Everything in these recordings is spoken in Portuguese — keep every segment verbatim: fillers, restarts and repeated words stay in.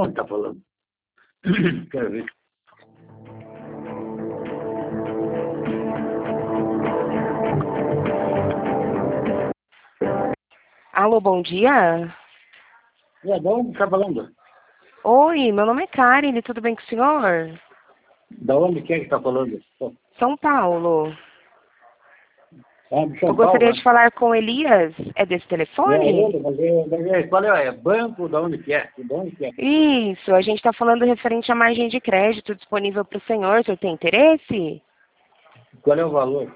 onde está falando? Quero ver. Alô, bom dia. É, de onde está falando? Oi, meu nome é Karen, tudo bem com o senhor? Da onde que é que está falando? São Paulo. Ah, de Eu São Paulo, gostaria né? de falar com Elias. É desse É telefone? ele, mas é, mas é, qual é? É banco? Da onde que é? De onde que é? Isso, a gente está falando referente à margem de crédito disponível para o senhor. O senhor tem interesse? Qual é o valor?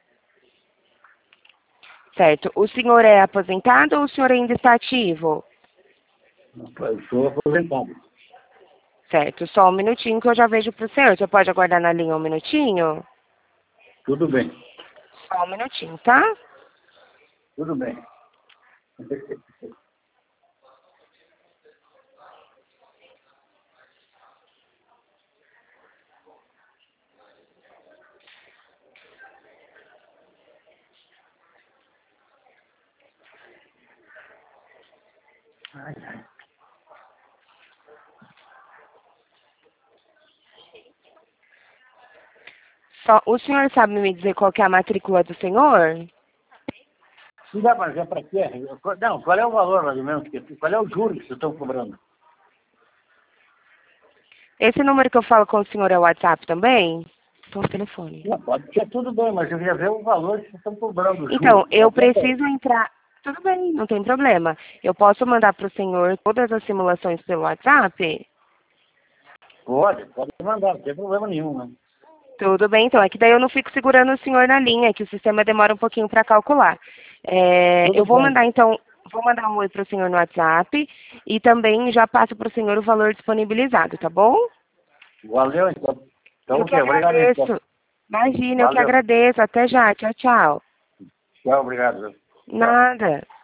Certo. O senhor é aposentado ou o senhor ainda está ativo? Eu sou aposentado. Certo, só um minutinho que eu já vejo para o senhor. Você pode aguardar na linha um minutinho? Tudo bem, Só um minutinho, tá? tudo bem. Ai, ai. Só, o senhor sabe me dizer qual que é a matrícula do senhor? Não dá para dizer para quê? Não, qual é o valor, mais ou menos? que- Qual é o juro que vocês estão cobrando? Esse número que eu falo com o senhor é o WhatsApp também? Só o telefone. Não, pode ser tudo bem, mas eu queria ver o valor que vocês estão cobrando, o Então, juro. eu Qual é? preciso entrar. Tudo bem, não tem problema. Eu posso mandar para o senhor todas as simulações pelo WhatsApp? Pode, pode mandar, não tem problema nenhum, né? Tudo bem, então. É que daí eu não fico segurando o senhor na linha, que o sistema demora um pouquinho para calcular. É, Tudo eu vou bem. mandar, então, vou mandar um oi para o senhor no WhatsApp e também já passo para o senhor o valor disponibilizado, tá bom? Valeu, então. Então, Eu que ok, obrigado, então. agradeço. Imagina, eu que Valeu. agradeço. Até já. Tchau, tchau. Tchau, obrigado. Tchau. Nada.